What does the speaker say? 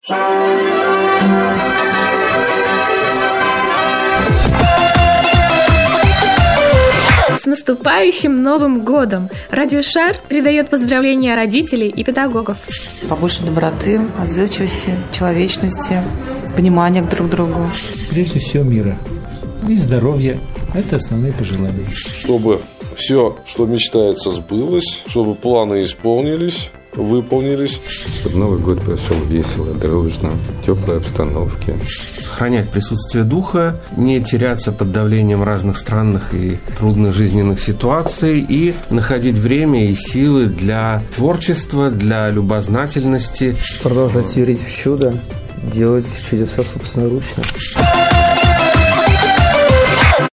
С наступающим Новым годом! Радио Шар передает поздравления родителей и педагогов. Побольше доброты, отзывчивости, человечности, понимания друг к другу. Прежде всего мира и здоровья. Это основные пожелания. Чтобы все, что мечтается, сбылось, чтобы планы исполнились, выполнились. Чтобы Новый год прошел весело, дружно, в теплой обстановке. Сохранять присутствие духа, не теряться под давлением разных странных и трудных жизненных ситуаций и находить время и силы для творчества, для любознательности. Продолжать верить в чудо, делать чудеса собственноручно.